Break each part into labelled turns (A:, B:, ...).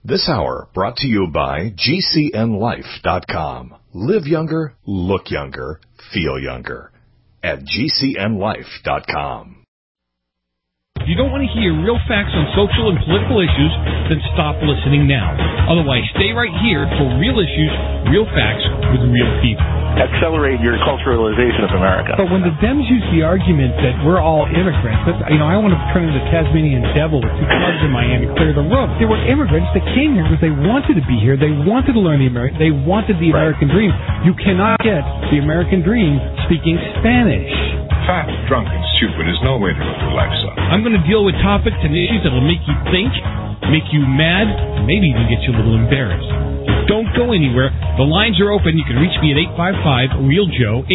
A: This hour brought to you by GCNLife.com. Live younger, look younger, feel younger. At GCNLife.com.
B: If you don't want to hear real facts on social and political issues, then stop listening now. Otherwise, stay right here for real issues, real facts with real people.
C: Accelerate your culturalization of America.
B: But when the Dems use the argument that we're all immigrants, I want to turn into the Tasmanian devil with two clubs in Miami, clear the room. There were immigrants that came here because they wanted to be here. They wanted to learn they wanted the American dream. You cannot get the American dream speaking Spanish.
D: Fat, drunk, and stupid is no way to live your life, son.
B: I'm going to deal with topics and issues that will make you think, make you mad, maybe even get you a little embarrassed. Don't go anywhere. The lines are open. You can reach me at 855-REAL-JOE,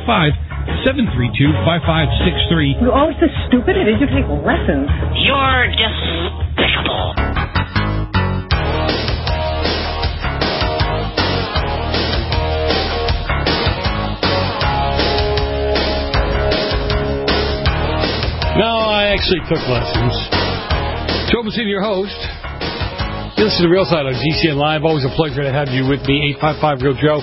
B: 855-732-5563.
E: You're always so stupid. Did you take lessons?
F: You're despicable.
G: No, I actually took lessons. Joe Messina, your host. You listen to Real Side on GCN Live. Always a pleasure to have you with me. 855-REAL-JOE.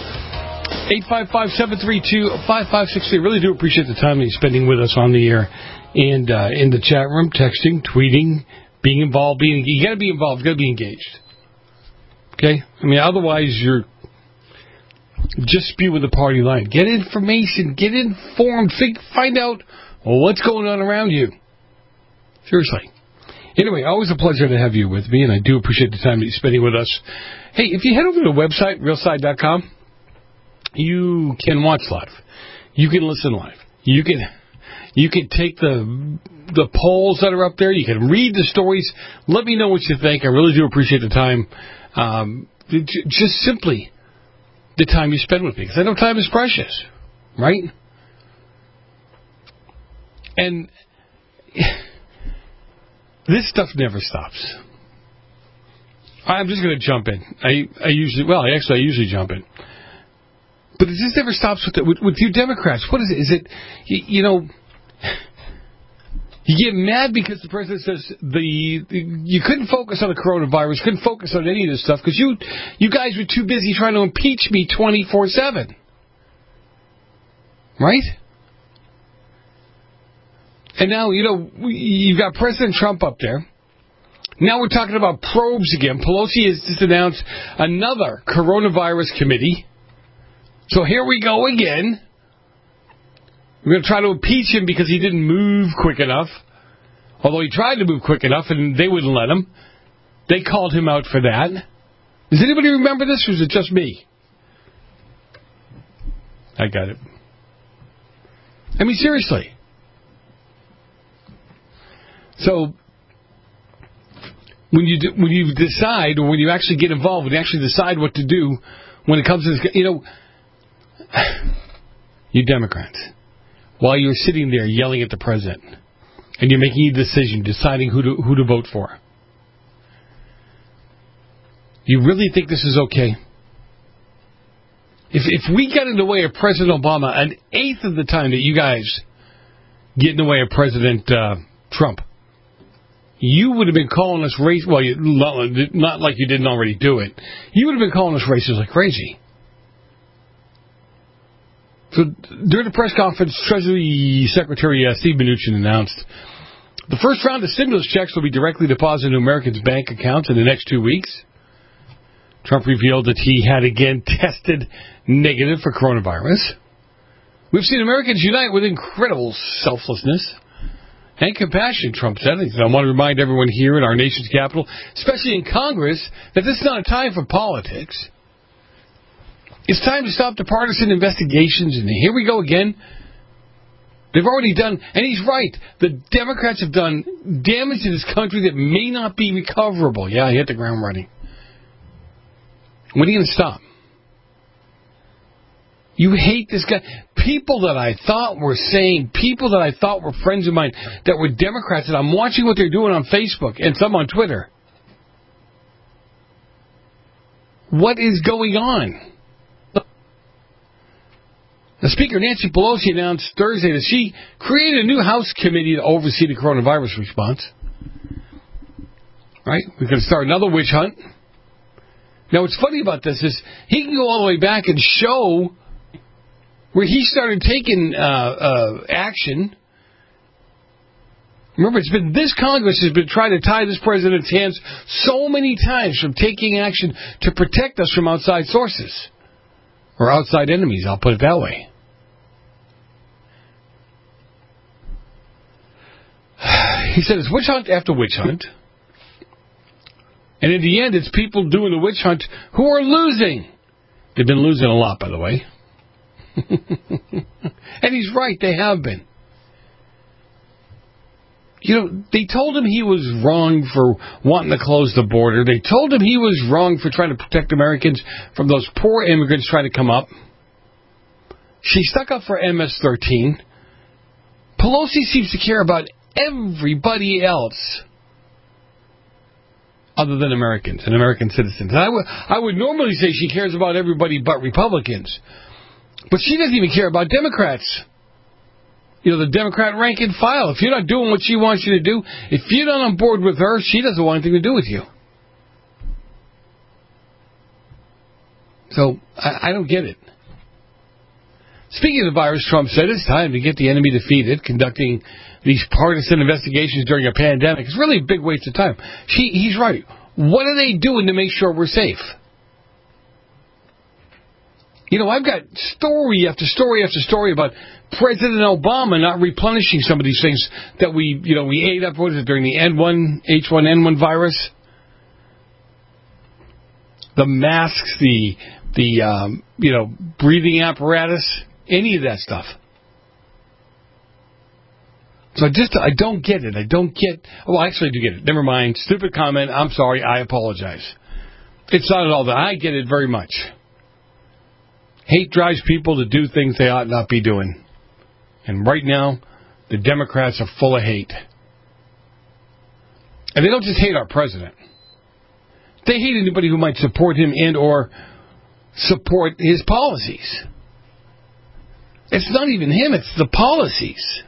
G: 855-732-5563. Really do appreciate the time that you're spending with us on the air and in the chat room, texting, tweeting, being involved. You got to be involved. You got to be engaged. Okay? I mean, otherwise you're just spewing the party line. Get information. Get informed. Find out what's going on around you. Seriously. Anyway, always a pleasure to have you with me, and I do appreciate the time that you're spending with us. Hey, if you head over to the website, realside.com, you can watch live. You can listen live. You can take the polls that are up there. You can read the stories. Let me know what you think. I really do appreciate the time. Just simply the time you spend with me, because I know time is precious, right? And this stuff never stops. I'm just going to jump in. I usually jump in. But it just never stops with you Democrats. What is it? Is it, you get mad because the president says you couldn't focus on the coronavirus, couldn't focus on any of this stuff because you guys were too busy trying to impeach me 24/7. Right? And now, you've got President Trump up there. Now we're talking about probes again. Pelosi has just announced another coronavirus committee. So here we go again. We're going to try to impeach him because he didn't move quick enough. Although he tried to move quick enough and they wouldn't let him. They called him out for that. Does anybody remember this, or is it just me? I got it. I mean, seriously. So, when you decide, or when you actually get involved, when you actually decide what to do, when it comes to this, you Democrats, while you're sitting there yelling at the president, and you're making a decision, deciding who to vote for, you really think this is okay? If we got in the way of President Obama an eighth of the time that you guys get in the way of President Trump, you would have been calling us racist. Well, not like you didn't already do it. You would have been calling us racist like crazy. So during the press conference, Treasury Secretary Steve Mnuchin announced the first round of stimulus checks will be directly deposited into Americans' bank accounts in the next 2 weeks. Trump revealed that he had again tested negative for coronavirus. We've seen Americans unite with incredible selflessness and compassion, Trump said. I want to remind everyone here in our nation's capital, especially in Congress, that this is not a time for politics. It's time to stop the partisan investigations, and here we go again. They've already done, and he's right, the Democrats have done damage to this country that may not be recoverable. Yeah, I hit the ground running. When are you going to stop? You hate this guy. People that I thought were sane, people that I thought were friends of mine, that were Democrats, and I'm watching what they're doing on Facebook and some on Twitter. What is going on? The Speaker, Nancy Pelosi, announced Thursday that she created a new House committee to oversee the coronavirus response. Right? We're going to start another witch hunt. Now, what's funny about this is he can go all the way back and show where he started taking action. Remember, it's been this Congress has been trying to tie this president's hands so many times from taking action to protect us from outside sources. Or outside enemies, I'll put it that way. He said it's witch hunt after witch hunt. And in the end, it's people doing the witch hunt who are losing. They've been losing a lot, by the way. And he's right, they have been. You know, they told him he was wrong for wanting to close the border. They told him he was wrong for trying to protect Americans from those poor immigrants trying to come up. She stuck up for MS-13. Pelosi seems to care about everybody else other than Americans and American citizens. And I would normally say she cares about everybody but Republicans. But she doesn't even care about Democrats. You know, the Democrat rank and file. If you're not doing what she wants you to do, if you're not on board with her, she doesn't want anything to do with you. So, I don't get it. Speaking of the virus, Trump said it's time to get the enemy defeated. Conducting these partisan investigations during a pandemic is really a big waste of time. He's right. What are they doing to make sure we're safe? You know, I've got story after story after story about President Obama not replenishing some of these things that we ate up, during the H1N1 virus. The masks, the breathing apparatus, any of that stuff. So I don't get it. Well, actually, I do get it. Never mind. Stupid comment. I'm sorry. I apologize. It's not at all that. I get it very much. Hate drives people to do things they ought not be doing. And right now, the Democrats are full of hate. And they don't just hate our president. They hate anybody who might support him and or support his policies. It's not even him, it's the policies.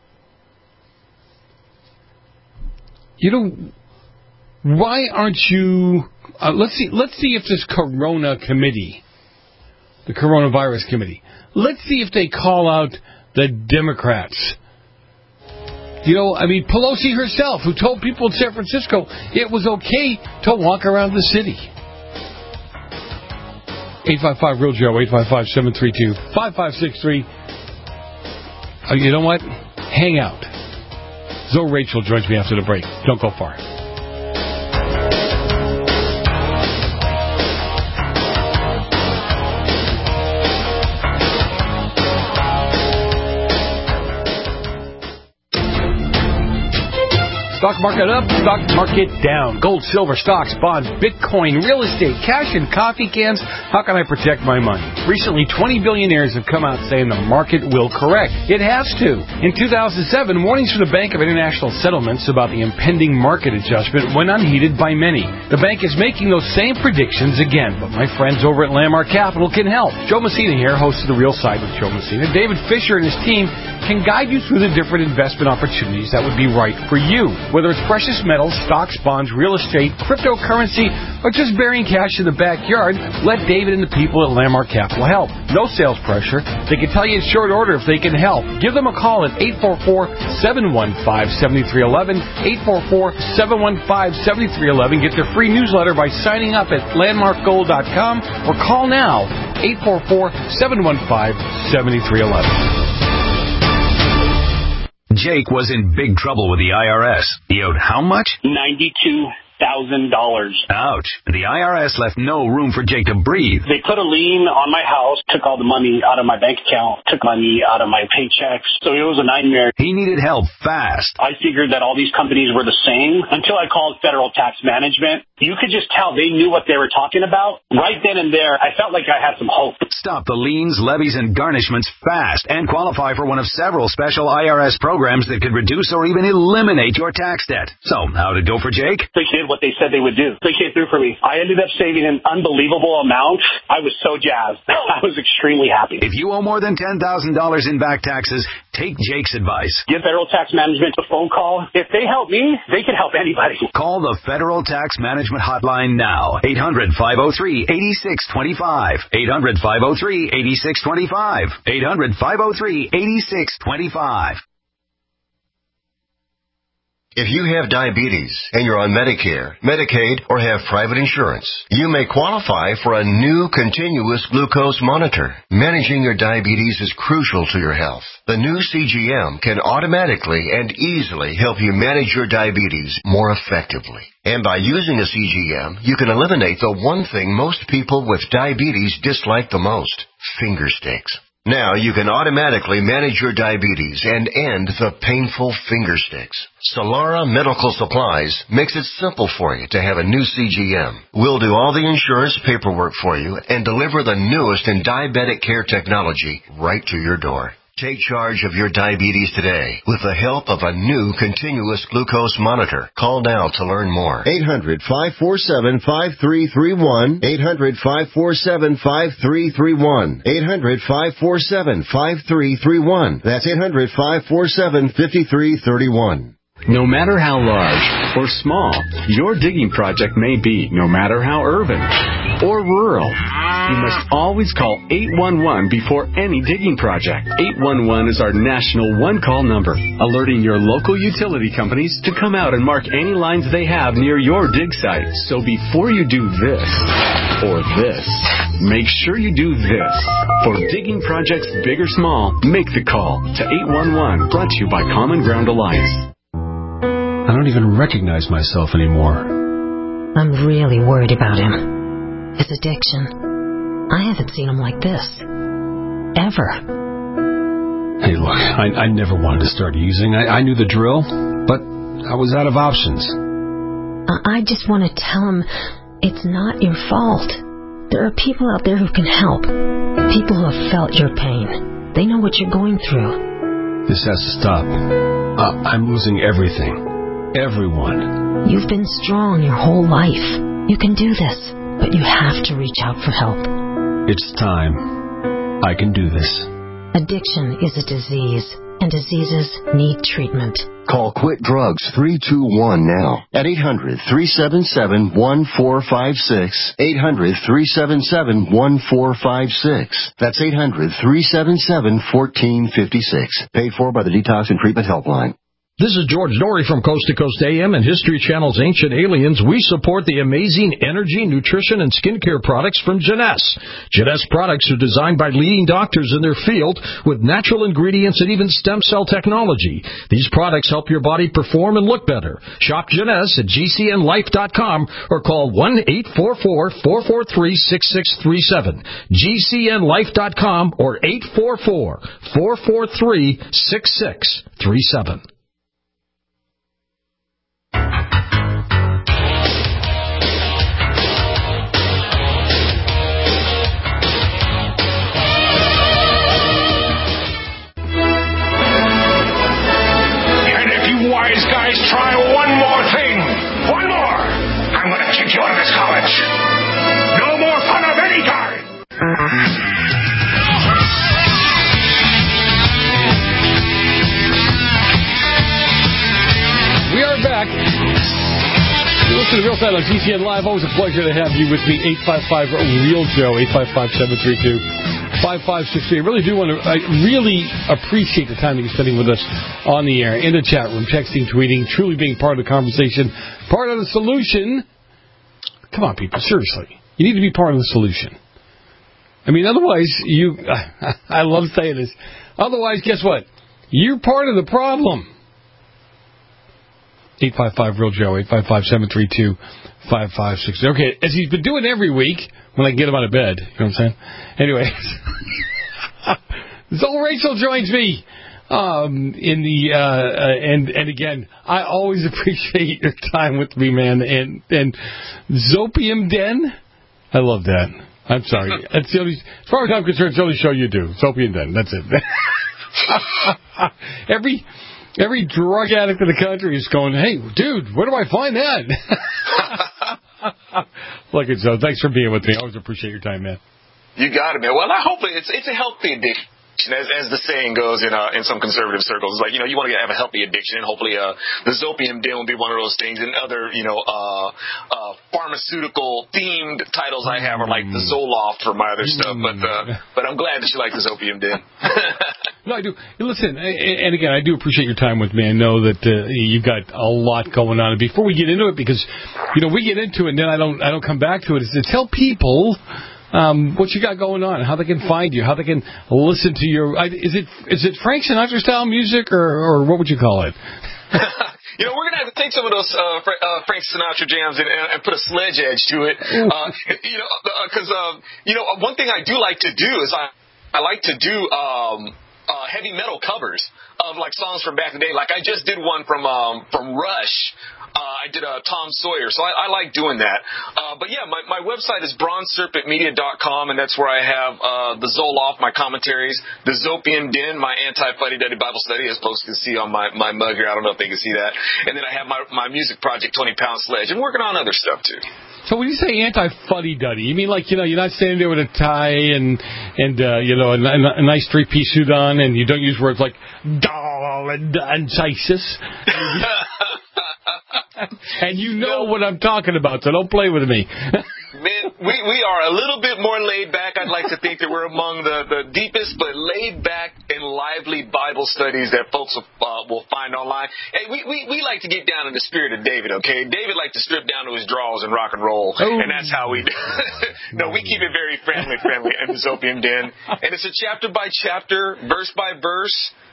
G: You know, why aren't you... let's see if this Corona committee, the coronavirus committee, let's see if they call out the Democrats. You know, I mean, Pelosi herself, who told people in San Francisco it was okay to walk around the city. 855-REAL-JOE, 855-732-5563. You know what? Hang out. Zoe Rachel joins me after the break. Don't go far. Stock market up, stock market down. Gold, silver, stocks, bonds, Bitcoin, real estate, cash, and coffee cans. How can I protect my money? Recently, 20 billionaires have come out saying the market will correct. It has to. In 2007, warnings from the Bank of International Settlements about the impending market adjustment went unheeded by many. The bank is making those same predictions again, but my friends over at Landmark Capital can help. Joe Messina here, host of The Real Side with Joe Messina. David Fisher and his team can guide you through the different investment opportunities that would be right for you. Whether it's precious metals, stocks, bonds, real estate, cryptocurrency, or just burying cash in the backyard, let David and the people at Landmark Capital help. No sales pressure. They can tell you in short order if they can help. Give them a call at 844-715-7311, 844-715-7311. Get their free newsletter by signing up at landmarkgold.com or call now, 844-715-7311.
H: Jake was in big trouble with the IRS. He owed how much?
I: $92,000.
H: Ouch. The IRS left no room for Jake to breathe.
I: They put a lien on my house, took all the money out of my bank account, took money out of my paychecks. So it was a nightmare.
H: He needed help fast.
I: I figured that all these companies were the same until I called Federal Tax Management. You could just tell they knew what they were talking about. Right then and there, I felt like I had some hope.
H: Stop the liens, levies, and garnishments fast and qualify for one of several special IRS programs that could reduce or even eliminate your tax debt. So, how'd it go for Jake?
I: They gave did what they said they would do. They came through for me. I ended up saving an unbelievable amount. I was so jazzed. I was extremely happy.
H: If you owe more than $10,000 in back taxes, take Jake's advice.
I: Give Federal Tax Management a phone call. If they help me, they can help anybody.
H: Call the Federal Tax Management Hotline now. 800-503-8625. 800-503-8625. 800-503-8625.
J: If you have diabetes and you're on Medicare, Medicaid, or have private insurance, you may qualify for a new continuous glucose monitor. Managing your diabetes is crucial to your health. The new CGM can automatically and easily help you manage your diabetes more effectively. And by using a CGM, you can eliminate the one thing most people with diabetes dislike the most: finger sticks. Now you can automatically manage your diabetes and end the painful finger sticks. Solara Medical Supplies makes it simple for you to have a new CGM. We'll do all the insurance paperwork for you and deliver the newest in diabetic care technology right to your door. Take charge of your diabetes today with the help of a new continuous glucose monitor. Call now to learn more. 800-547-5331. 800-547-5331. 800-547-5331. That's 800-547-5331.
K: No matter how large or small your digging project may be, no matter how urban or rural, you must always call 811 before any digging project. 811 is our national one-call number, alerting your local utility companies to come out and mark any lines they have near your dig site. So before you do this or this, make sure you do this. For digging projects big or small, make the call to 811, brought to you by Common Ground Alliance.
L: I don't even recognize myself anymore.
M: I'm really worried about him. His addiction. I haven't seen him like this. Ever.
L: Hey, look, I never wanted to start using. I knew the drill, but I was out of options.
M: I just want to tell him it's not your fault. There are people out there who can help. People who have felt your pain. They know what you're going through.
L: This has to stop. I'm losing everything. Everyone.
M: You've been strong your whole life. You can do this, but you have to reach out for help.
L: It's time. I can do this.
M: Addiction is a disease, and diseases need treatment.
J: Call Quit Drugs 321 now at 800-377-1456. 800-377-1456. That's 800-377-1456. Paid for by the Detox and Treatment Helpline.
N: This is George Norrie from Coast to Coast AM and History Channel's Ancient Aliens. We support the amazing energy, nutrition, and skincare products from Jeunesse. Jeunesse products are designed by leading doctors in their field with natural ingredients and even stem cell technology. These products help your body perform and look better. Shop Jeunesse at GCNlife.com or call 1-844-443-6637. GCNlife.com or 844-443-6637.
D: Wise guys, try one more thing. One more. I'm going to kick you out of this college. No more fun of any kind.
G: We are back. You listen to Real Time on GCN Live. Always a pleasure to have you with me. 855-REAL-JOE, 855-732-5563. I really appreciate the time that you're spending with us on the air, in the chat room, texting, tweeting, truly being part of the conversation, part of the solution. Come on, people, seriously. You need to be part of the solution. I mean, otherwise, I love saying this. Otherwise, guess what? You're part of the problem. 855-REAL-JOE, 855-732-5563. Okay, as he's been doing every week, when I get him out of bed, you know what I'm saying? Anyway, Zoe Rachel joins me in the and again, I always appreciate your time with me, man. And Zopium Den, I love that. I'm sorry, that's the only, as far as I'm concerned, it's the only show you do. Zopium Den, that's it. Every drug addict in the country is going, hey, dude, where do I find that? Look at Joe. Thanks for being with me. I always appreciate your time, man.
O: You got it, man. Well, hopefully it's a healthy addiction. As the saying goes in some conservative circles, it's like, you want to have a healthy addiction. Hopefully, the Zopium Den will be one of those things. And other, pharmaceutical themed titles I have are like the Zoloft for my other stuff. But I'm glad that you like the Zopium Den.
G: No, I do. Listen, and again, I do appreciate your time with me. I know that you've got a lot going on. And before we get into it, because we get into it and then I don't come back to it, is to tell people what you got going on, how they can find you, how they can listen to your. Is it Frank Sinatra style music or what would you call it?
O: We're gonna have to take some of those Frank Sinatra jams and put a sledge edge to it. Because one thing I do like to do is I like to do heavy metal covers of like songs from back in the day. Like I just did one from Rush. I did Tom Sawyer, so I like doing that. But yeah, my website is bronzeserpentmedia.com, and that's where I have the Zoloft, my commentaries, the Zopium Den, my anti-fuddy-duddy Bible study, as folks can see on my mug here. I don't know if they can see that. And then I have my music project, 20-Pound Sledge, and working on other stuff too.
G: So when you say anti-fuddy-duddy, you mean like, you're not standing there with a tie and a nice three-piece suit on, and you don't use words like doll and isis. And you know what I'm talking about, so don't play with me.
O: Man, we are a little bit more laid back. I'd like to think that we're among the deepest but laid back and lively Bible studies that folks will find online. Hey, we like to get down in the spirit of David, okay? David liked to strip down to his drawers and rock and roll, and that's how we do. No, we keep it very family in the Zopium Den. And it's a chapter by chapter, verse by verse,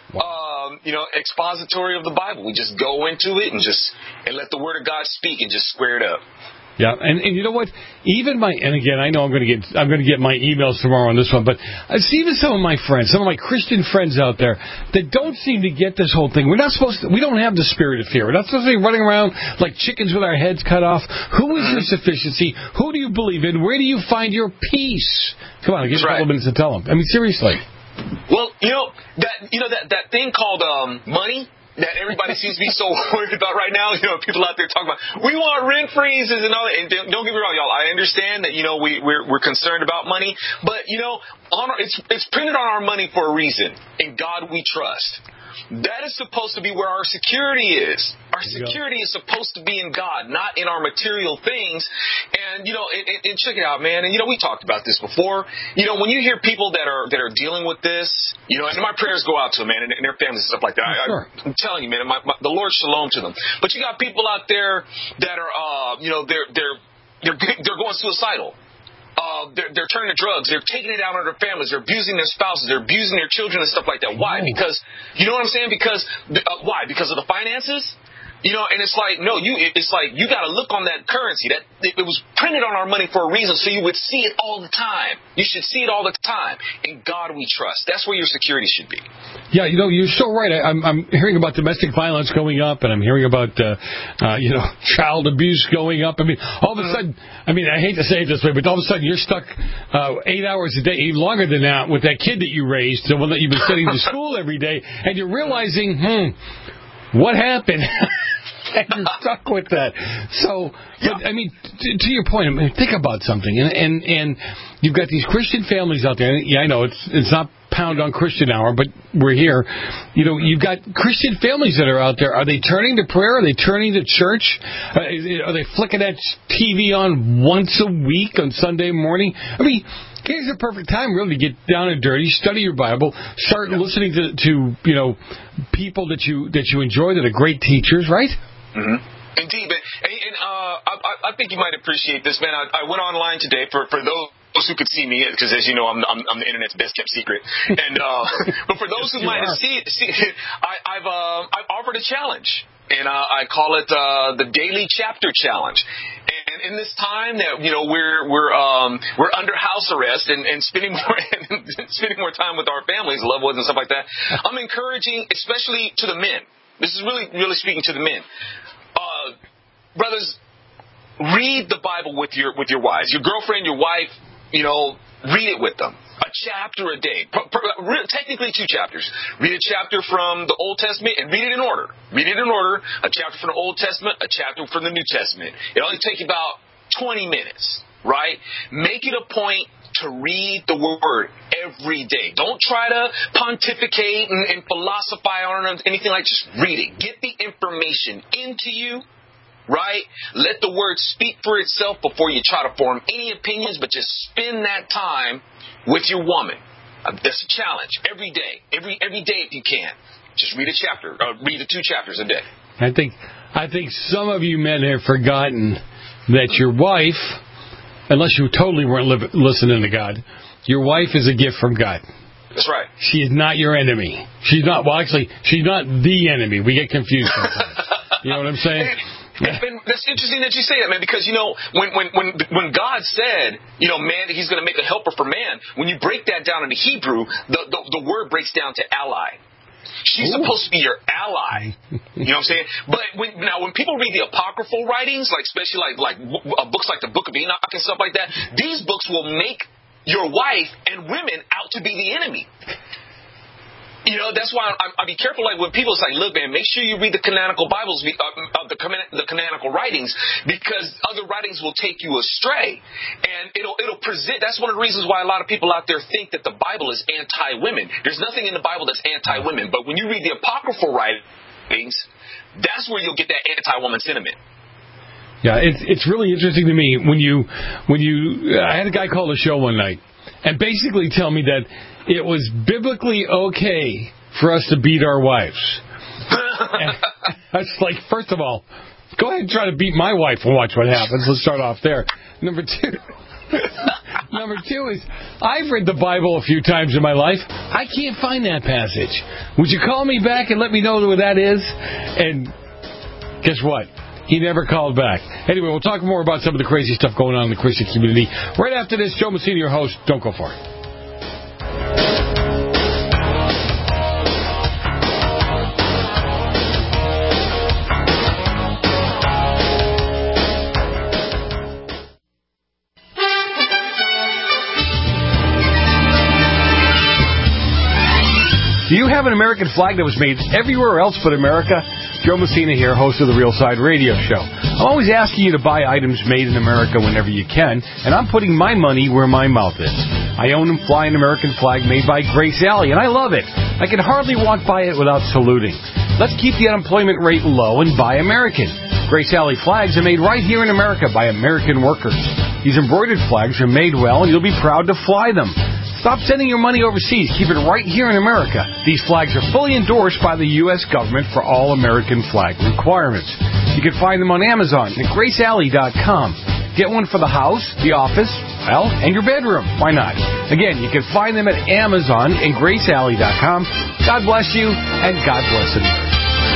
O: expository of the Bible. We just go into it and let the Word of God speak and just square it up.
G: Yeah, and you know what? Even and again, I know I'm going to get my emails tomorrow on this one, but even some of my friends, some of my Christian friends out there that don't seem to get this whole thing. We don't have the spirit of fear. We're not supposed to be running around like chickens with our heads cut off. Who is your sufficiency? Who do you believe in? Where do you find your peace? Come on, give me a couple minutes to tell them. I mean, seriously.
O: Well, that thing called money that everybody seems to be so worried about right now. People out there talking about, we want rent freezes and all that. And don't get me wrong, y'all. I understand that we're concerned about money, but it's printed on our money for a reason. In God we trust. That is supposed to be where our security is. Our security is supposed to be in God, not in our material things. And and check it out, man. And we talked about this before. When you hear people that are dealing with this, and my prayers go out to them, man, and their families and stuff like that. I'm telling you, man, the Lord shalom to them. But you got people out there that are, they're going suicidal. They're turning to drugs. They're taking it out on their families. They're abusing their spouses. They're abusing their children and stuff like that. Why? Because, you know what I'm saying? Why? Because of the finances? And it's like, no, it's like you got to look on that currency. That it was printed on our money for a reason, so you would see it all the time. You should see it all the time. In God we trust. That's where your security should be.
G: Yeah, you're so right. I'm hearing about domestic violence going up, and I'm hearing about child abuse going up. I mean, all of a sudden, I hate to say it this way, but all of a sudden you're stuck 8 hours a day, even longer than that, with that kid that you raised, the one that you've been sending to school every day, and you're realizing, what happened? And you're stuck with that. So, but, to your point, think about something. And you've got these Christian families out there. Yeah, I know it's not Pound on Christian Hour, but we're here. You've got Christian families that are out there. Are they turning to prayer? Are they turning to church? Are they flicking that TV on once a week on Sunday morning? Here's the perfect time, really, to get down and dirty, study your Bible, start listening to people that you enjoy, that are great teachers, right?
O: Mm-hmm. Indeed, and I think you might appreciate this, man. I went online today for those who could see me, because as you know, I'm the internet's best kept secret. And but for those who might have seen, I've offered a challenge, and I call it the Daily Chapter Challenge. And in this time that we're under house arrest and spending more time with our families, loved ones, and stuff like that, I'm encouraging, especially to the men. This is really speaking to the men. Brothers, read the Bible with your wives, your girlfriend, your wife. read it with them. A chapter a day. Technically 2 chapters. Read a chapter from the Old Testament and read it in order. Read it in order. A chapter from the Old Testament, a chapter from the New Testament. It only takes you about 20 minutes, right? Make it a point to read the Word every day. Don't try to pontificate and philosophize on it or anything like that. Just read it. Get the information into you, right? Let the Word speak for itself before you try to form any opinions, but just spend that time with your woman. That's a challenge. Every day. Every day if you can. Just read a chapter. Read the 2 chapters a day.
G: I think some of you men have forgotten that your wife, unless you totally weren't listening to God, your wife is a gift from God.
O: That's right.
G: She is not your enemy. She's not the enemy. We get confused sometimes. You know what I'm saying?
O: And that's interesting that you say that, man, because, when God said, man, he's going to make a helper for man, when you break that down into Hebrew, the word breaks down to ally. She's supposed to be your ally. You know what I'm saying? But when people read the apocryphal writings, like especially like books like the Book of Enoch and stuff like that, these books will make your wife and women out to be the enemy. That's why I be careful. Like when people say, "Look, man, make sure you read the canonical Bibles, the canonical writings, because other writings will take you astray, and it'll present." That's one of the reasons why a lot of people out there think that the Bible is anti-women. There's nothing in the Bible that's anti-women, but when you read the apocryphal writings, that's where you'll get that anti-woman sentiment.
G: Yeah, it's really interesting to me when you I had a guy call the show one night and basically tell me that it was biblically okay for us to beat our wives. And I was like, first of all, go ahead and try to beat my wife and watch what happens. Let's start off there. Number two is, I've read the Bible a few times in my life. I can't find that passage. Would you call me back and let me know where that is? And guess what? He never called back. Anyway, we'll talk more about some of the crazy stuff going on in the Christian community right after this. Joe Messina, your host. Don't go far. Do you have an American flag that was made everywhere else but America? Joe Messina here, host of the Real Side Radio Show. I'm always asking you to buy items made in America whenever you can, and I'm putting my money where my mouth is. I own and fly an American flag made by Grace Alley, and I love it. I can hardly walk by it without saluting. Let's keep the unemployment rate low and buy American. Grace Alley flags are made right here in America by American workers. These embroidered flags are made well, and you'll be proud to fly them. Stop sending your money overseas. Keep it right here in America. These flags are fully endorsed by the U.S. government for all American flag requirements. You can find them on Amazon at GraceAlley.com. Get one for the house, the office, and your bedroom. Why not? Again, you can find them at Amazon and GraceAlley.com. God bless you, and God bless America.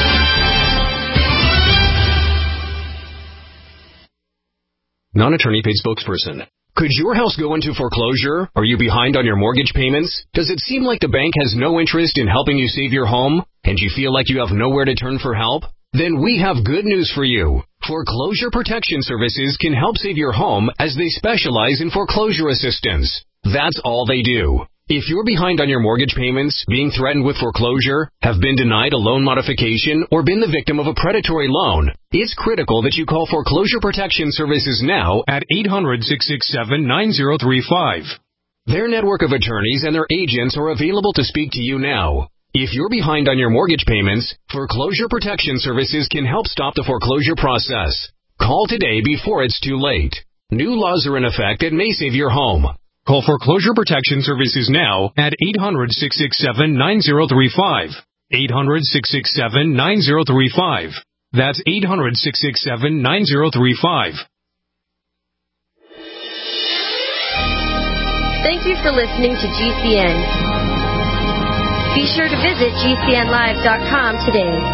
P: Non-attorney paid spokesperson. Could your house go into foreclosure? Are you behind on your mortgage payments? Does it seem like the bank has no interest in helping you save your home? And you feel like you have nowhere to turn for help? Then we have good news for you. Foreclosure Protection Services can help save your home as they specialize in foreclosure assistance. That's all they do. If you're behind on your mortgage payments, being threatened with foreclosure, have been denied a loan modification, or been the victim of a predatory loan, it's critical that you call Foreclosure Protection Services now at 800-667-9035. Their network of attorneys and their agents are available to speak to you now. If you're behind on your mortgage payments, Foreclosure Protection Services can help stop the foreclosure process. Call today before it's too late. New laws are in effect that may save your home. Call Foreclosure Protection Services now at 800-667-9035. 800-667-9035. That's 800-667-9035.
Q: Thank you for listening to GCN. Be sure to visit GCNlive.com today.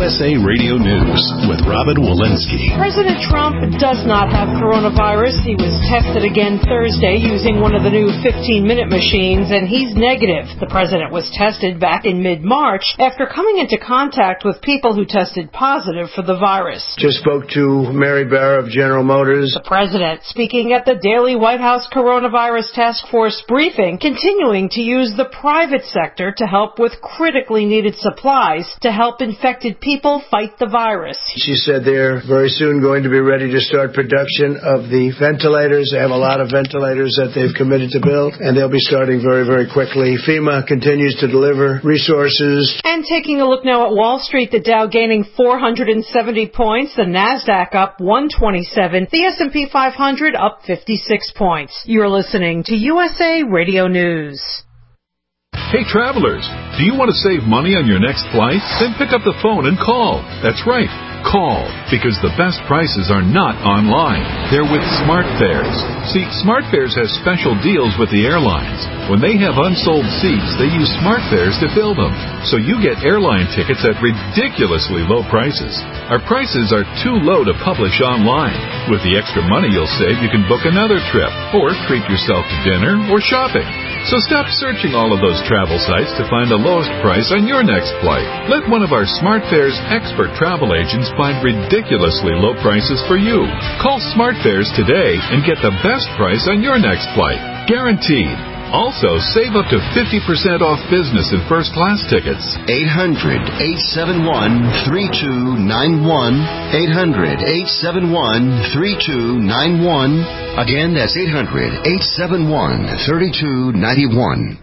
A: USA Radio News with Robin Walensky.
E: President Trump does not have coronavirus. He was tested again Thursday using one of the new 15-minute machines, and he's negative. The president was tested back in mid-March after coming into contact with people who tested positive for the virus.
R: Just spoke to Mary Barra of General Motors.
E: The president speaking at the daily White House Coronavirus Task Force briefing, continuing to use the private sector to help with critically needed supplies to help infected people fight the virus.
R: She said they're very soon going to be ready to start production of the ventilators. They have a lot of ventilators that they've committed to build, and they'll be starting very, very quickly. FEMA continues to deliver resources.
E: And taking a look now at Wall Street, the Dow gaining 470 points, the NASDAQ up 127, the S&P 500 up 56 points. You're listening to USA Radio News.
S: Hey travelers, do you want to save money on your next flight? Then pick up the phone and call. That's right, call, because the best prices are not online. They're with SmartFares. See, SmartFares has special deals with the airlines. When they have unsold seats, they use SmartFares to fill them. So you get airline tickets at ridiculously low prices. Our prices are too low to publish online. With the extra money you'll save, you can book another trip, or treat yourself to dinner or shopping. So stop searching all of those travel sites to find the lowest price on your next flight. Let one of our SmartFares expert travel agents find ridiculously low prices for you. Call SmartFares today and get the best price on your next flight. Guaranteed. Also, save up to 50% off business and first class tickets.
J: 800-871-3291. 800-871-3291. Again, that's 800-871-3291.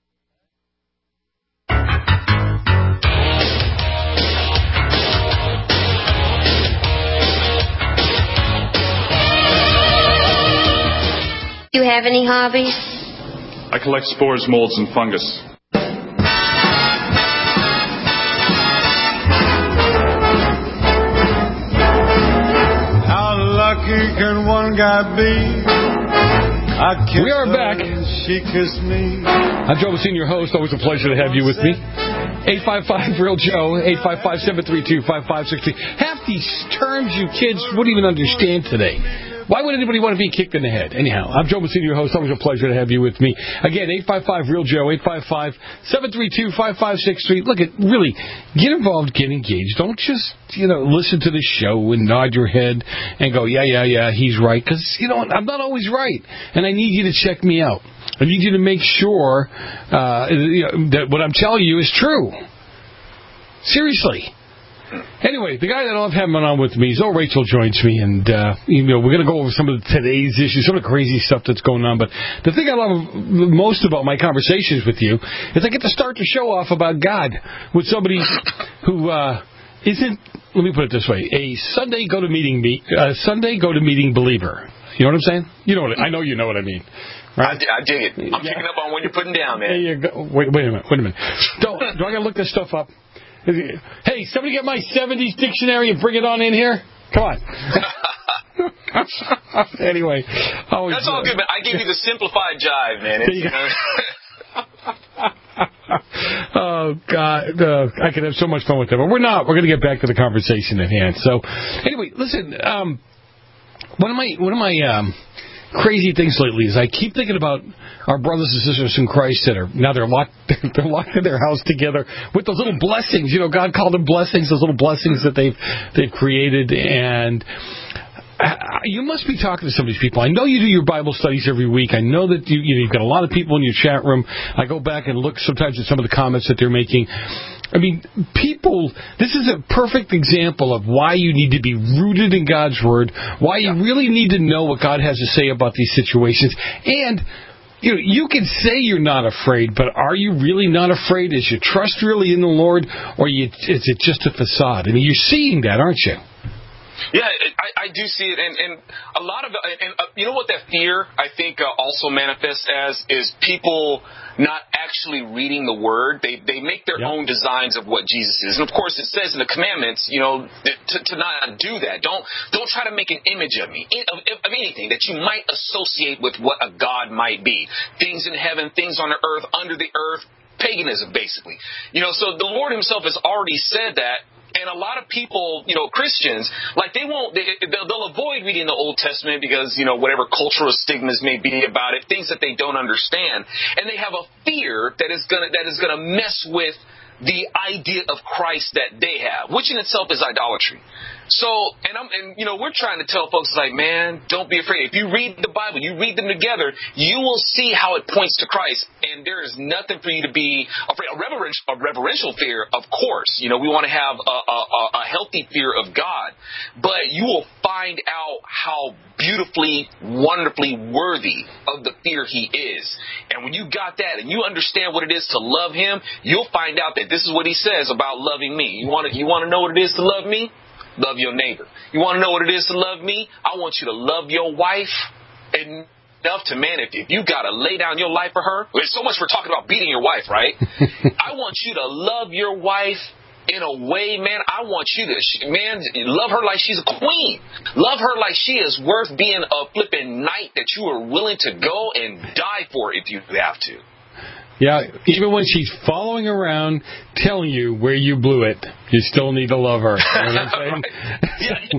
Q: Do you have any hobbies?
T: I collect spores, molds, and fungus.
U: How lucky can one guy be?
G: We are back.
U: She kissed me.
G: I'm Joe Messina, your host. Always a pleasure to have you with me. 855-REAL-JOE, 855-732-5563. Half these terms you kids wouldn't even understand today. Why would anybody want to be kicked in the head? Anyhow, I'm Joe Messina, your host. Always a pleasure to have you with me. Again, 855-REAL-JOE, 855-732-5563. Look, really, get involved, get engaged. Don't just, listen to the show and nod your head and go, yeah, he's right. Because, I'm not always right. And I need you to check me out. I need you to make sure that what I'm telling you is true. Seriously. Anyway, the guy that I'll have on with me, Zoe Rachel, joins me, and we're going to go over some of today's issues, some of the crazy stuff that's going on. But the thing I love most about my conversations with you is I get to start the show off about God with somebody who isn't. Let me put it this way: a Sunday go to meeting believer. You know what I'm saying? I know you know what I mean. Right?
O: I dig it. I'm picking up on what you're putting down, man.
G: There you go. Wait a minute. Do I got to look this stuff up? Hey, somebody get my 70s dictionary and bring it on in here. Come on. Anyway.
O: That's all good, man. I gave you the simplified jive, man.
G: Oh, God. I could have so much fun with that. But we're not. We're going to get back to the conversation at hand. So, anyway, listen. One of my crazy things lately is I keep thinking about our brothers and sisters in Christ that are now they're locked in their house together with those little blessings. God called them blessings, those little blessings that they've created. And you must be talking to some of these people. I know you do your Bible studies every week. I know that you've got a lot of people in your chat room. I go back and look sometimes at some of the comments that they're making. I mean, people, this is a perfect example of why you need to be rooted in God's Word, why you really need to know what God has to say about these situations. And, you can say you're not afraid, but are you really not afraid? Is your trust really in the Lord, or is it just a facade? I mean, you're seeing that, aren't you?
O: Yeah, I do see it, and a lot of you know what that fear I think also manifests as is people not actually reading the Word. They make their own designs of what Jesus is, and of course it says in the commandments, to not do that. Don't try to make an image of me, of anything that you might associate with what a God might be. Things in heaven, things on the earth, under the earth, paganism basically. So the Lord Himself has already said that. And a lot of people, Christians, like they'll avoid reading the Old Testament because, whatever cultural stigmas may be about it, things that they don't understand. And they have a fear that is gonna mess with the idea of Christ that they have, which in itself is idolatry. So, we're trying to tell folks, like, man, don't be afraid. If you read the Bible, you read them together, you will see how it points to Christ, and there is nothing for you to be afraid. A reverential fear, of course. We want to have a healthy fear of God, but you will find out how beautifully, wonderfully worthy of the fear He is. And when you got that, and you understand what it is to love Him, you'll find out that this is what He says about loving me. You want to know what it is to love me? Love your neighbor. You want to know what it is to love me? I want you to love your wife enough to, man, if you got to lay down your life for her. There's so much for talking about beating your wife, right? I want you to love your wife in a way, man, I want you to, love her like she's a queen. Love her like she is worth being a flipping knight that you are willing to go and die for if you have to.
G: Yeah, even when she's following around telling you where you blew it, you still need to love her. You know what I'm saying?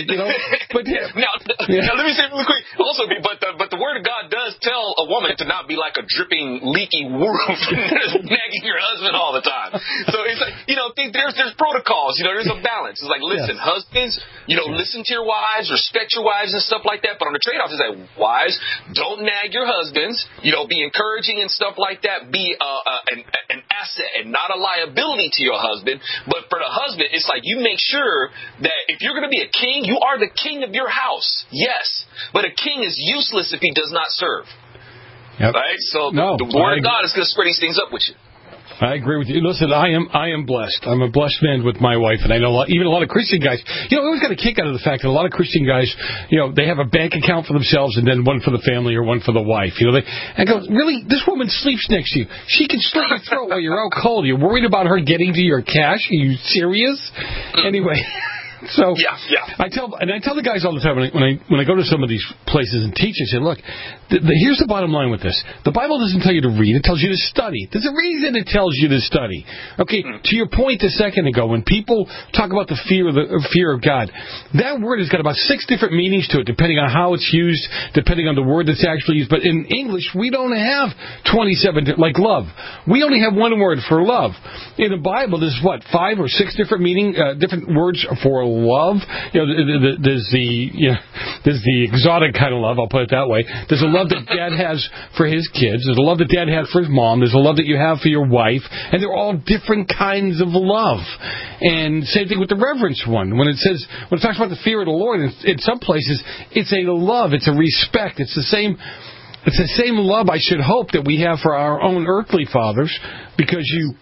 O: Now, let me say really quick. Also, but the Word of God does tell a woman to not be like a dripping, leaky roof nagging your husband all the time. So it's like, there's protocols. There's a balance. It's like, listen, husbands, listen to your wives, respect your wives and stuff like that. But on the trade-off, it's like, wives, don't nag your husbands. Be encouraging and stuff like that. Be an asset and not a liability to your husband. But for the husband, it's like you make sure that if you're going to be a king, you are the king of your house. Yes. But a king is useless if he does not serve.
G: Yep.
O: Right? So the Word of God is going to spread these things up with you.
G: I agree with you. Listen, I am blessed. I'm a blessed man with my wife, and I know even a lot of Christian guys. I always got a kick out of the fact that a lot of Christian guys, they have a bank account for themselves and then one for the family or one for the wife. I go, really? This woman sleeps next to you. She can slit your throat while you're out cold. You're worried about her getting to your cash? Are you serious? Anyway. So I tell the guys all the time when I go to some of these places and teach, I say, look, here's the bottom line with this. The Bible doesn't tell you to read; it tells you to study. There's a reason it tells you to study. Okay, to your point a second ago, when people talk about the fear of God, that word has got about 6 different meanings to it, depending on how it's used, depending on the word that's actually used. But in English, we don't have 27 like love. We only have one word for love. In the Bible, there's 5 or 6 different different words for love. There's the exotic kind of love, I'll put it that way. There's a love that dad has for his kids. There's a love that dad had for his mom. There's a love that you have for your wife. And they're all different kinds of love. And same thing with the reverence one. When it talks about the fear of the Lord, in some places, it's a love, it's a respect. It's the same love, I should hope, that we have for our own earthly fathers, because you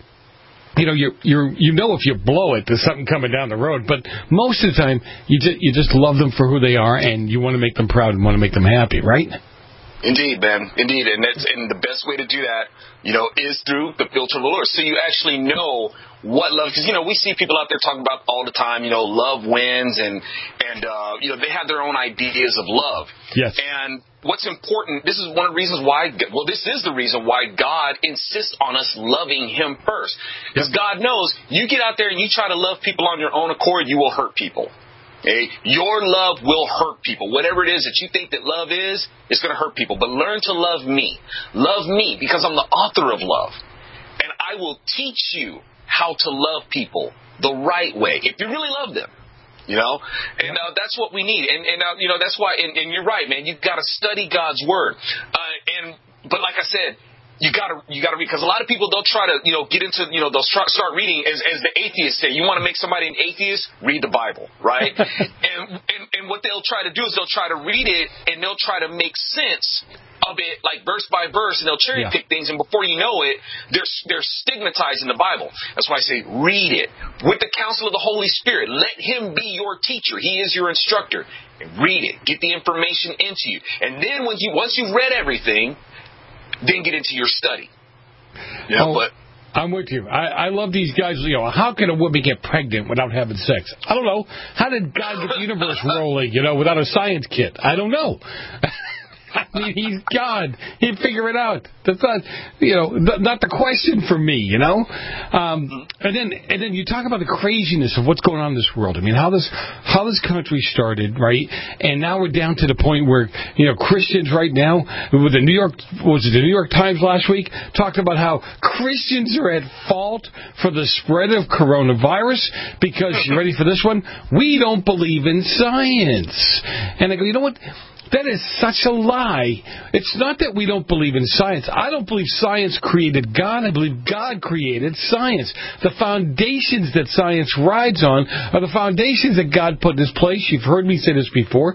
G: if you blow it, there's something coming down the road. But most of the time, you just love them for who they are, and you want to make them proud and want to make them happy, right?
O: Indeed, man. Indeed. And the best way to do that, is through the filter of the Lord. So you actually know what love, because, we see people out there talking about all the time, love wins, and they have their own ideas of love.
G: Yes.
O: And what's important, this is one of the reasons why, this is the reason why God insists on us loving Him first. Because God knows you get out there and you try to love people on your own accord, you will hurt people. Okay? Your love will hurt people. Whatever it is that you think that love is, it's going to hurt people. But learn to love me. Love me, because I'm the author of love. And I will teach you how to love people the right way, if you really love them. And that's what we need. And that's why, and you're right, man, you've got to study God's Word. But like I said, you gotta read, because a lot of people, they'll try to, get into, they'll start reading as the atheists say. You want to make somebody an atheist? Read the Bible, right? and what they'll try to do is they'll try to read it, and they'll try to make sense of it, like verse by verse, and they'll cherry pick things, and before you know it, they're stigmatizing the Bible. That's why I say read it with the counsel of the Holy Spirit. Let Him be your teacher. He is your instructor. And read it. Get the information into you. And then once you've read everything, then get into your study.
G: I'm with you. I love these guys. How can a woman get pregnant without having sex? I don't know. How did God get the universe rolling, without a science kit? I don't know. I mean, he's God. He'd figure it out. That's not, not the question for me, And then you talk about the craziness of what's going on in this world. I mean, how this country started, right? And now we're down to the point where, Christians right now, with the New York Times last week, talked about how Christians are at fault for the spread of coronavirus because, you ready for this one? We don't believe in science. And I go, you know what? That is such a lie. It's not that we don't believe in science. I don't believe science created God. I believe God created science. The foundations that science rides on are the foundations that God put in His place. You've heard me say this before.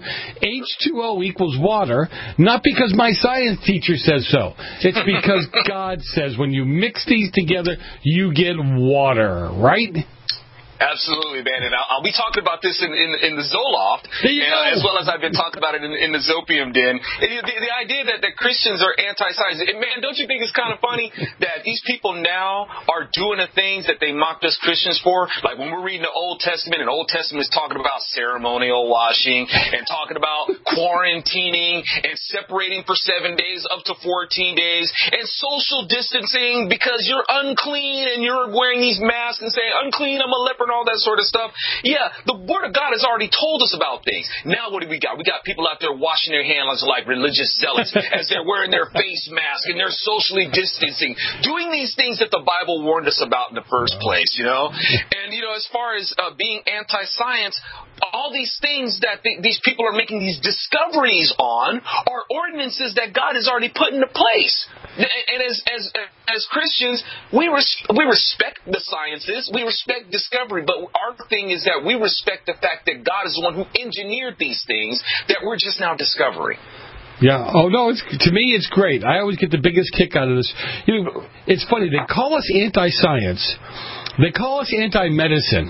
G: H2O equals water, not because my science teacher says so. It's because God says when you mix these together, you get water, right?
O: Absolutely, man. And I'll be talking about this in the Zoloft, as well as I've been talking about it in the Zopium Den. The idea that Christians are anti-science. And man, don't you think it's kind of funny that these people now are doing the things that they mocked us Christians for? Like when we're reading the Old Testament, and the Old Testament is talking about ceremonial washing and talking about quarantining and separating for 7 days up to 14 days and social distancing because you're unclean and you're wearing these masks and saying, unclean, I'm a leper, and all that sort of stuff. Yeah, the Word of God has already told us about things. Now what do we got? We got people out there washing their hands like religious zealots as they're wearing their face mask and they're socially distancing, doing these things that the Bible warned us about in the first place, And, as far as being anti-science, all these things that these people are making these discoveries on are ordinances that God has already put into place. And as Christians, we respect the sciences, we respect discovery, but our thing is that we respect the fact that God is the one who engineered these things that we're just now discovering.
G: Yeah. Oh, no, to me, it's great. I always get the biggest kick out of this. It's funny. They call us anti-science. They call us anti-medicine.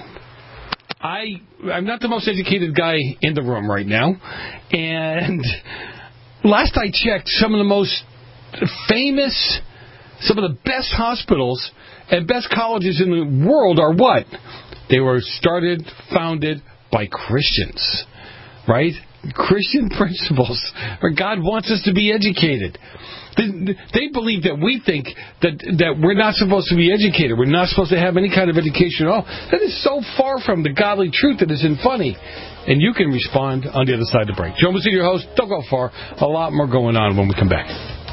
G: I'm not the most educated guy in the room right now. And last I checked, some of the most famous, some of the best hospitals and best colleges in the world are what? They were founded by Christians, right? Christian principles, where God wants us to be educated. They believe that we think that we're not supposed to be educated. We're not supposed to have any kind of education at all. That is so far from the godly truth that isn't funny. And you can respond on the other side of the break. Joe Messina, your host. Don't go far. A lot more going on when we come back.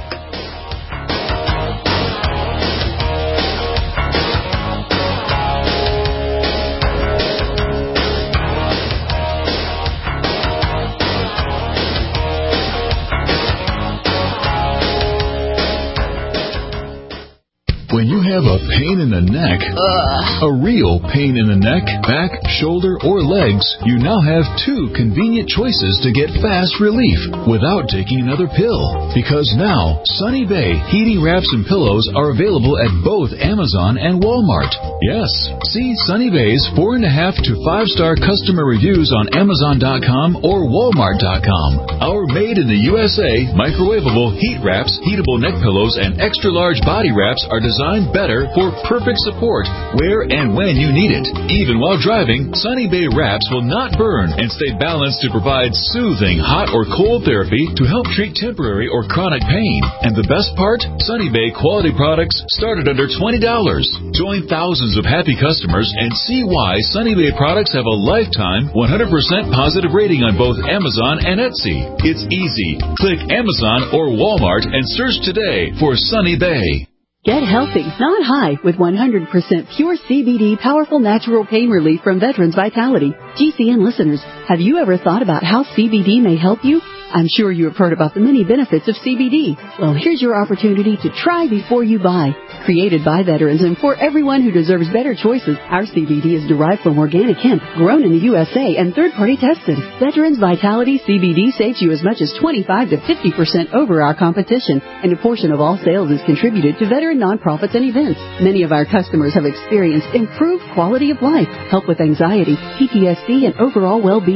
S: When you have a pain in the neck, a real pain in the neck, back, shoulder, or legs, you now have two convenient choices to get fast relief without taking another pill. Because now, Sunny Bay heating wraps and pillows are available at both Amazon and Walmart. Yes, see Sunny Bay's 4.5 to 5-star customer reviews on Amazon.com or Walmart.com. Our made in the USA, microwavable heat wraps, heatable neck pillows, and extra large body wraps are designed better for perfect support where and when you need it. Even while driving, Sunny Bay wraps will not burn and stay balanced to provide soothing hot or cold therapy to help treat temporary or chronic pain. And the best part? Sunny Bay quality products start at under $20. Join thousands of happy customers and see why Sunny Bay products have a lifetime 100% positive rating on both Amazon and Etsy. It's easy. Click Amazon or Walmart and search today for Sunny Bay.
C: Get healthy, not high, with 100% pure CBD powerful natural pain relief from Veterans Vitality. GCN listeners, have you ever thought about how CBD may help you? I'm sure you have heard about the many benefits of CBD. Well, here's your opportunity to try before you buy. Created by veterans and for everyone who deserves better choices, our CBD is derived from organic hemp, grown in the USA, and third-party tested. Veterans Vitality CBD saves you as much as 25 to 50% over our competition, and a portion of all sales is contributed to veteran nonprofits and events. Many of our customers have experienced improved quality of life, help with anxiety, PTSD, and overall well-being.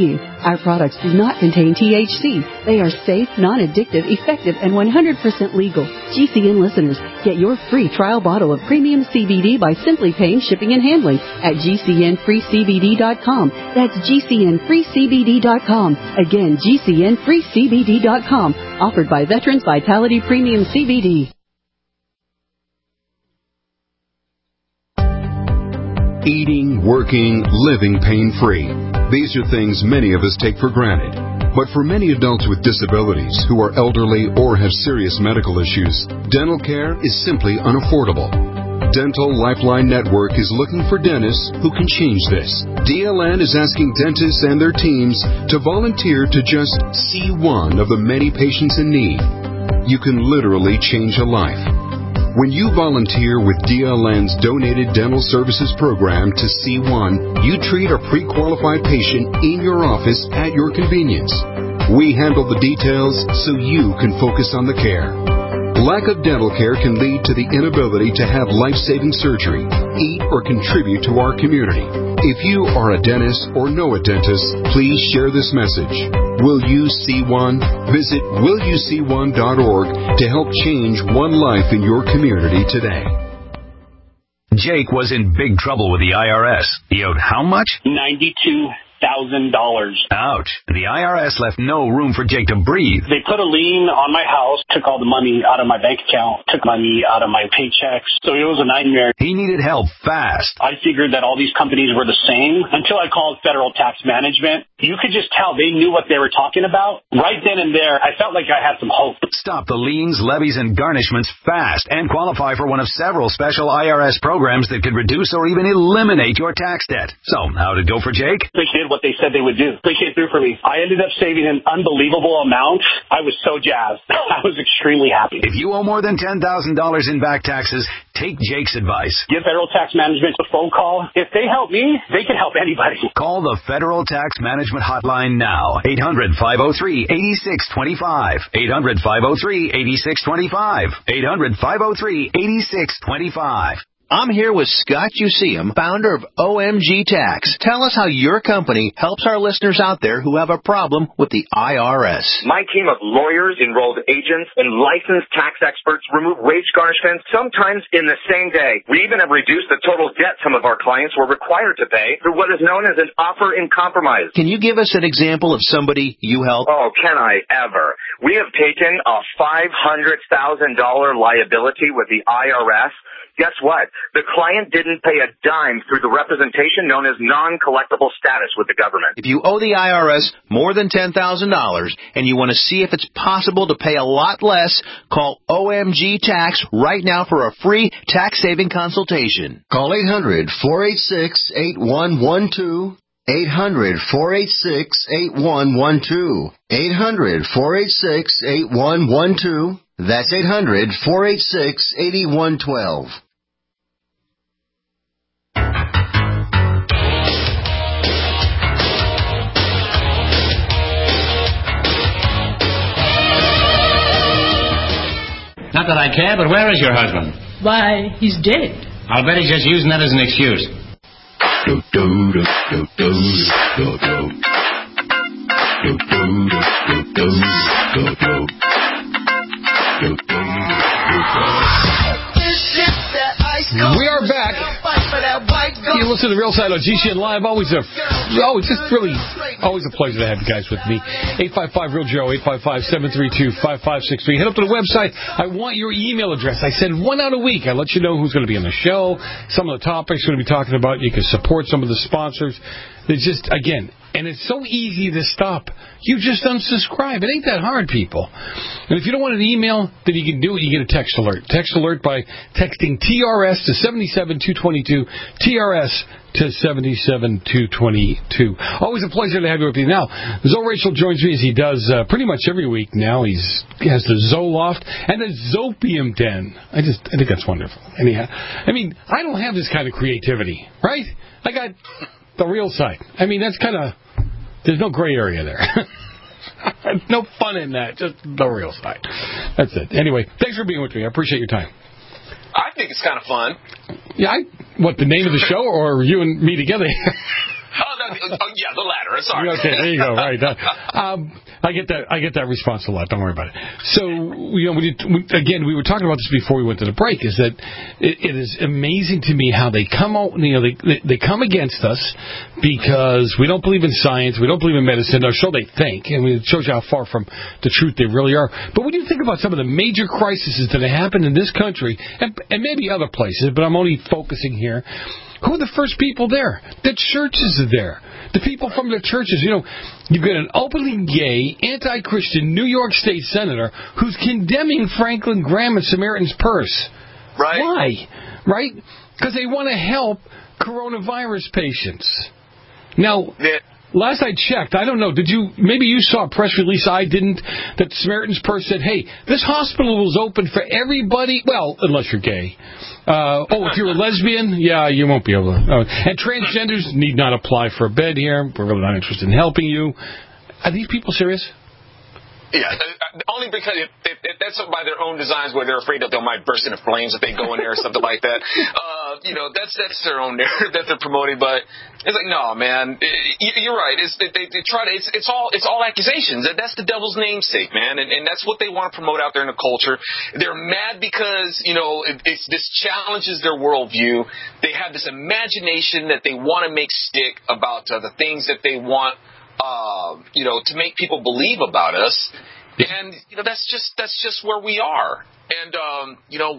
C: Our products do not contain THC. They are safe, non-addictive, effective, and 100% legal. GCN listeners, get your free trial bottle of premium CBD by simply paying shipping and handling at GCNFreeCBD.com. That's GCNFreeCBD.com. Again, GCNFreeCBD.com. Offered by Veterans Vitality Premium CBD.
B: Eating, working, living pain-free. These are things many of us take for granted. But for many adults with disabilities who are elderly or have serious medical issues, dental care is simply unaffordable. Dental Lifeline Network is looking for dentists who can change this. DLN is asking dentists and their teams to volunteer to just see one of the many patients in need. You can literally change a life. When you volunteer with DLN's Donated Dental Services Program to C1, you treat a pre-qualified patient in your office at your convenience. We handle the details so you can focus on the care. Lack of dental care can lead to the inability to have life-saving surgery, eat, or contribute to our community. If you are a dentist or know a dentist, please share this message. Will You See One? Visit willyouseeone.org to help change one life in your community today.
H: Jake was in big trouble with the IRS. He owed how much?
I: $92,000.
H: Ouch. The IRS left no room for Jake to breathe.
I: They put a lien on my house, took all the money out of my bank account, took money out of my paychecks. So it was a nightmare.
H: He needed help fast.
I: I figured that all these companies were the same until I called Federal Tax Management. You could just tell they knew what they were talking about. Right then and there, I felt like I had some hope.
H: Stop the liens, levies, and garnishments fast and qualify for one of several special IRS programs that could reduce or even eliminate your tax debt. So, how'd it go for Jake?
I: They did what they said they would do. They came through for me. I ended up saving an unbelievable amount. I was so jazzed. I was extremely happy.
H: If you owe more than $10,000 in back taxes, take Jake's advice.
I: Give Federal Tax Management a phone call. If they help me, they can help anybody.
H: Call the Federal Tax Management Hotline now. 800-503-8625. 800-503-8625. 800-503-8625.
V: I'm here with Scott Useum, founder of OMG Tax. Tell us how your company helps our listeners out there who have a problem with the IRS.
W: My team of lawyers, enrolled agents, and licensed tax experts remove wage garnishments sometimes in the same day. We even have reduced the total debt some of our clients were required to pay through what is known as an offer in compromise.
V: Can you give us an example of somebody you help?
W: Oh, can I ever? We have taken a $500,000 liability with the IRS. Guess what? The client didn't pay a dime through the representation known as non-collectible status with the government.
V: If you owe the IRS more than $10,000 and you want to see if it's possible to pay a lot less, call OMG Tax right now for a free tax-saving consultation.
J: Call 800-486-8112. 800-486-8112. 800-486-8112. That's 800-486-8112.
X: Not that I care, but where is your husband?
E: Why, he's dead.
X: I'll bet he's just using that as an excuse.
G: We are back. You listen to the Real Side on GCN Live. Always a pleasure to have you guys with me. 855-REAL-JOE, 855-732-5563. Head up to the website. I want your email address. I send one out a week. I let you know who's going to be on the show, some of the topics we're going to be talking about. You can support some of the sponsors. It's just, again, and it's so easy to stop. You just unsubscribe. It ain't that hard, people. And if you don't want an email, then you can do it. You get a text alert. Text alert by texting TRS to 77222, TRS to 77222. Always a pleasure to have you with me. Now, Zoe Rachel joins me as he does pretty much every week now. He has the Zoloft and the Zopium Den. I think that's wonderful. Anyhow, I mean, I don't have this kind of creativity, right? I got the real side. I mean, that's kind of, there's no gray area there. No fun in that, just the real side. That's it. Anyway, thanks for being with me. I appreciate your time.
O: I think it's kind of fun.
G: Yeah, what, the name of the show or you and me together?
O: Oh, no, the latter. Sorry.
G: Okay, there you go. Right. I get that response a lot. Don't worry about it. So, we were talking about this before we went to the break. Is that it is amazing to me how they come out. They come against us because we don't believe in science. We don't believe in medicine. Or so they think. I mean, it shows you how far from the truth they really are. But when you think about some of the major crises that have happened in this country and maybe other places, but I'm only focusing here. Who are the first people there? The churches are there. The people from the churches. You've got an openly gay, anti-Christian New York State senator who's condemning Franklin Graham and Samaritan's Purse.
O: Right.
G: Why? Right? Because they want to help coronavirus patients. Now, last I checked, I don't know, maybe you saw a press release I didn't, that Samaritan's Purse said, hey, this hospital was open for everybody, well, unless you're gay. If you're a lesbian, yeah, you won't be able to. And transgenders need not apply for a bed here. We're really not interested in helping you. Are these people serious?
O: Yeah, only because if that's by their own designs where they're afraid that they might burst into flames if they go in there or something like that. That's their own narrative that they're promoting. But it's like, no, man, you're right. They try to. It's all accusations. That's the devil's namesake, man, and that's what they want to promote out there in the culture. They're mad because this challenges their worldview. They have this imagination that they want to make stick about the things that they want. To make people believe about us, and that's just where we are. And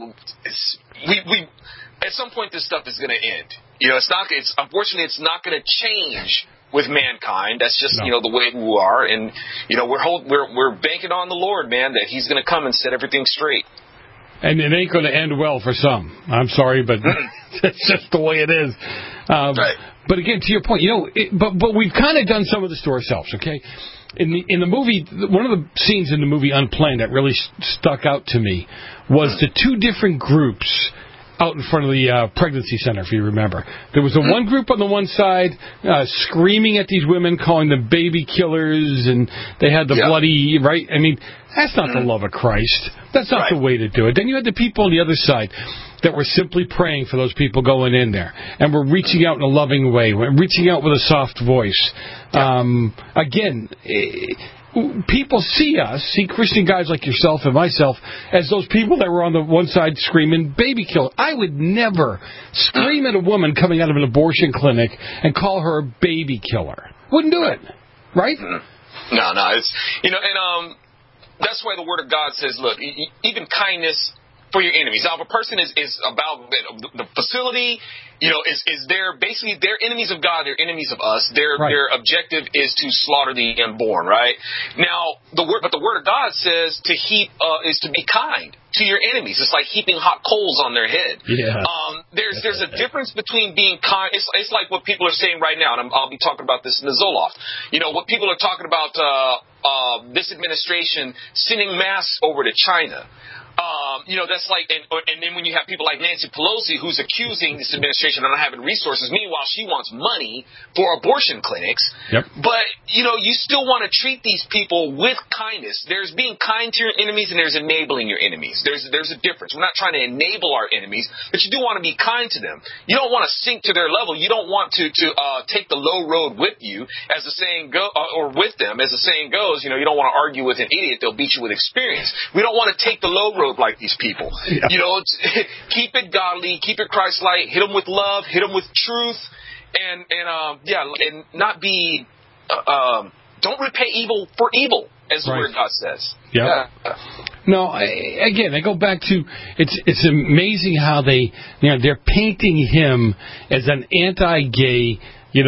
O: we at some point this stuff is going to end. Unfortunately it's not going to change with mankind. That's just the way we are, and we're banking on the Lord, man, that He's going to come and set everything straight.
G: And it ain't going to end well for some. I'm sorry, but it's just the way it is. Right. But again, to your point, but we've kind of done some of this to ourselves, okay? In the movie, one of the scenes in the movie Unplanned that really stuck out to me was the two different groups out in front of the pregnancy center, if you remember. There was one group on the one side screaming at these women, calling them baby killers, and they had the bloody, right? I mean, that's not the love of Christ. That's not the way to do it. Then you had the people on the other side that were simply praying for those people going in there, and we're reaching out in a loving way, we're reaching out with a soft voice. Again, people see Christian guys like yourself and myself as those people that were on the one side screaming baby killer. I would never scream at a woman coming out of an abortion clinic and call her a baby killer. Wouldn't do it, right?
O: No, it's and that's why the Word of God says, look, even kindness for your enemies. Now, if a person is about the facility, is they're enemies of God, they're enemies of us. Their objective is to slaughter the unborn, right? Now, the word of God says is to be kind to your enemies. It's like heaping hot coals on their head. Yeah. There's a difference between being kind. It's like what people are saying right now, and I'll be talking about this in the Zoloft. What people are talking about this administration sending masks over to China. That's like, and then when you have people like Nancy Pelosi who's accusing this administration of not having resources, meanwhile she wants money for abortion clinics. Yep. But, you still want to treat these people with kindness. There's being kind to your enemies and there's enabling your enemies. There's a difference. We're not trying to enable our enemies, but you do want to be kind to them. You don't want to sink to their level. You don't want to take the low road with you, as the saying or with them, as the saying goes. You don't want to argue with an idiot. They'll beat you with experience. We don't want to take the low road like these people. Yeah. Keep it godly, keep it Christ-like, hit them with love, hit them with truth, and not be, don't repay evil for evil, as the Word of God says. Yep. Yeah.
G: No, I go back to, it's amazing how they're painting him as an anti-gay,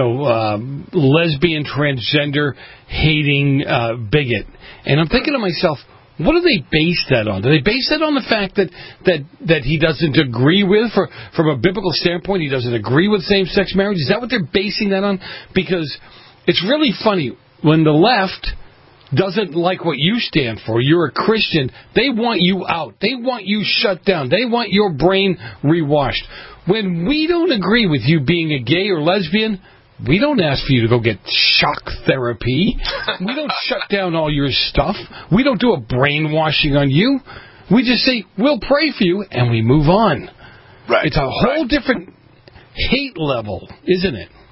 G: lesbian, transgender, hating bigot. And I'm thinking to myself, what do they base that on? Do they base that on the fact that he doesn't agree with, from a biblical standpoint, he doesn't agree with same-sex marriage? Is that what they're basing that on? Because it's really funny, when the left doesn't like what you stand for, you're a Christian, they want you out. They want you shut down. They want your brain rewashed. When we don't agree with you being a gay or lesbian, we don't ask for you to go get shock therapy. We don't shut down all your stuff. We don't do a brainwashing on you. We just say, we'll pray for you, and we move on. Right. It's a whole different hate level, isn't it?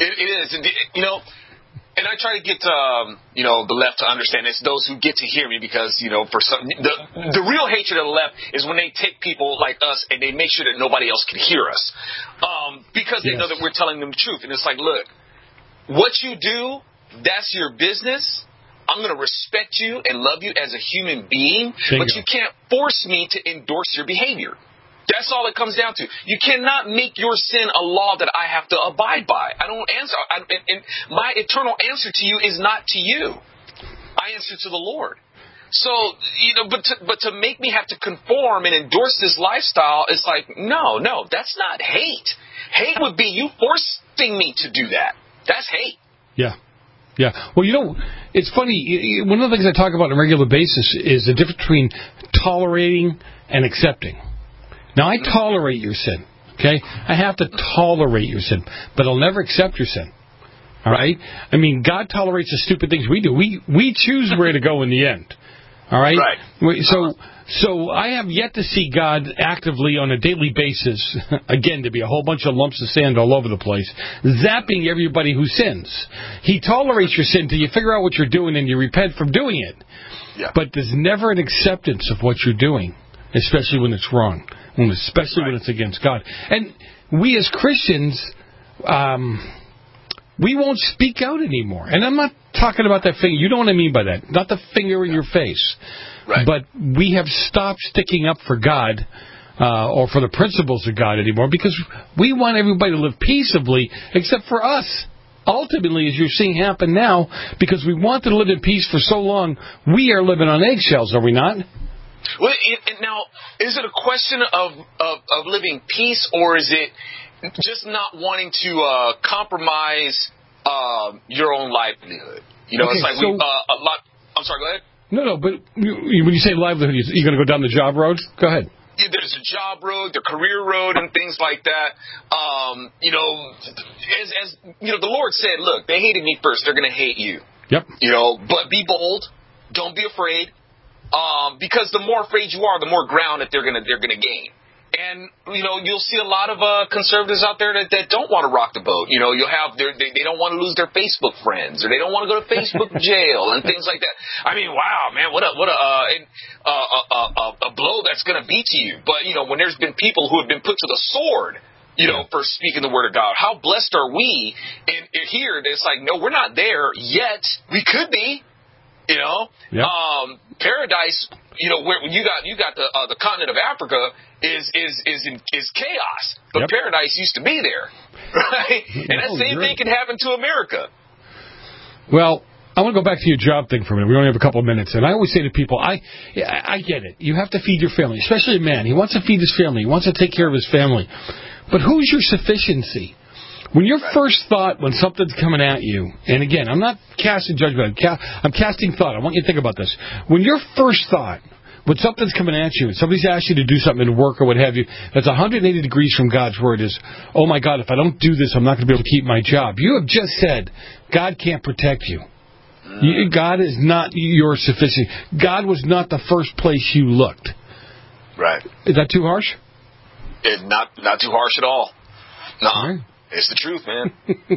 O: It is, and and I try to get the left to understand. It's those who get to hear me because for some the real hatred of the left is when they take people like us and they make sure that nobody else can hear us, because they know that we're telling them the truth. And it's like, look, what you do, that's your business. I'm going to respect you and love you as a human being, but you can't force me to endorse your behavior. That's all it comes down to. You cannot make your sin a law that I have to abide by. I don't answer. And my eternal answer to you is not to you. I answer to the Lord. So, but to make me have to conform and endorse this lifestyle, it's like, no, that's not hate. Hate would be you forcing me to do that. That's hate.
G: Yeah. Yeah. Well, it's funny. One of the things I talk about on a regular basis is the difference between tolerating and accepting. Now, I tolerate your sin, okay? I have to tolerate your sin, but I'll never accept your sin, all right? I mean, God tolerates the stupid things we do. We choose where to go in the end, all right? Right. So I have yet to see God actively on a daily basis, again, to be a whole bunch of lumps of sand all over the place, zapping everybody who sins. He tolerates your sin till you figure out what you're doing and you repent from doing it. Yeah. But there's never an acceptance of what you're doing, especially when it's wrong. Especially when it's against God. And we as Christians, we won't speak out anymore. And I'm not talking about that finger. You know what I mean by that. Not the finger in your face. Right. But we have stopped sticking up for God or for the principles of God anymore because we want everybody to live peaceably except for us. Ultimately, as you're seeing happen now, because we wanted to live in peace for so long, we are living on eggshells, are we not?
O: Well, now, is it a question of living peace, or is it just not wanting to compromise your own livelihood? It's like a lot. I'm sorry, go ahead. No, but when you say livelihood, you're going to go down the job road? Go ahead. Yeah, there's a job road, the career road, and things like that. As the Lord said, look, they hated me first, they're going to hate you. Yep. But be bold, don't be afraid. Because the more afraid you are, the more ground that they're gonna gain. And you'll see a lot of conservatives out there that don't want to rock the boat. You'll have they don't want to lose their Facebook friends, or they don't want to go to Facebook jail and things like that. I mean, wow, man, what a blow that's gonna be to you. But when there's been people who have been put to the sword, for speaking the word of God, how blessed are we? And here, it's like, no, we're not there yet. We could be. Paradise, where you got the continent of Africa is chaos, but paradise used to be there, right? And that same thing can happen to America. Well, I want to go back to your job thing for a minute. We only have a couple of minutes, and I always say to people, I get it. You have to feed your family, especially a man. He wants to feed his family. He wants to take care of his family. But who's your sufficiency? When your first thought, when something's coming at you, and again, I'm not casting judgment, I'm casting thought. I want you to think about this. When your first thought, when something's coming at you, and somebody's asked you to do something at work or what have you, that's 180 degrees from God's word is, oh my God, if I don't do this, I'm not going to be able to keep my job. You have just said, God can't protect you. God is not your sufficiency. God was not the first place you looked. Right. Is that too harsh? Not too harsh at all. No. Right. It's the truth, man.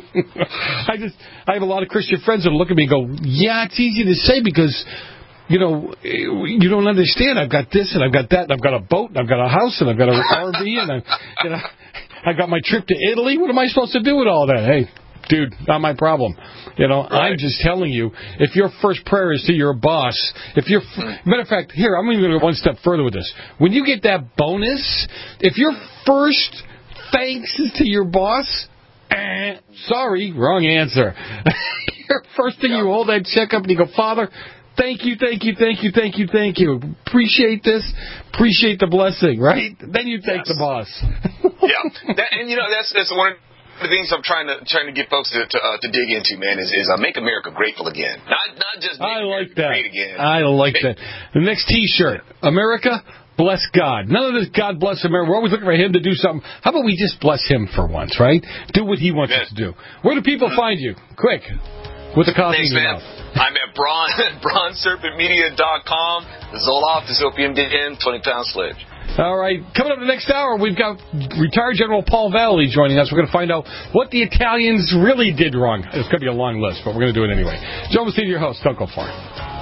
O: I have a lot of Christian friends that look at me and go, yeah, it's easy to say because, you don't understand. I've got this and I've got that and I've got a boat and I've got a house and I've got an RV and I've got my trip to Italy. What am I supposed to do with all that? Hey, dude, not my problem. Right. I'm just telling you, if your first prayer is to your boss, matter of fact, here, I'm even going to go one step further with this. When you get that bonus, if your first thanks is to your boss, sorry, wrong answer. First thing you hold that check up and you go, Father, thank you. Appreciate this. Appreciate the blessing, right? Then you thank the boss. Yeah, that's one of the things I'm trying to get folks to dig into, man, is make America grateful again. Not just make America great again. I like that. The next T-shirt, America, bless God. None of this God bless America. We're always looking for him to do something. How about we just bless him for once, right? Do what he wants us to do. Where do people find you? Quick. With the coffee in your mouth. I'm at bronzeserpentmedia.com. The Zoloft is Opium Den, 20-pound sledge.
G: All right. Coming up the next hour, we've got retired General Paul Vallely joining us. We're going to find out what the Italians really did wrong. It's going to be a long list, but we're going to do it anyway. Joe Messina, your host. Don't go far.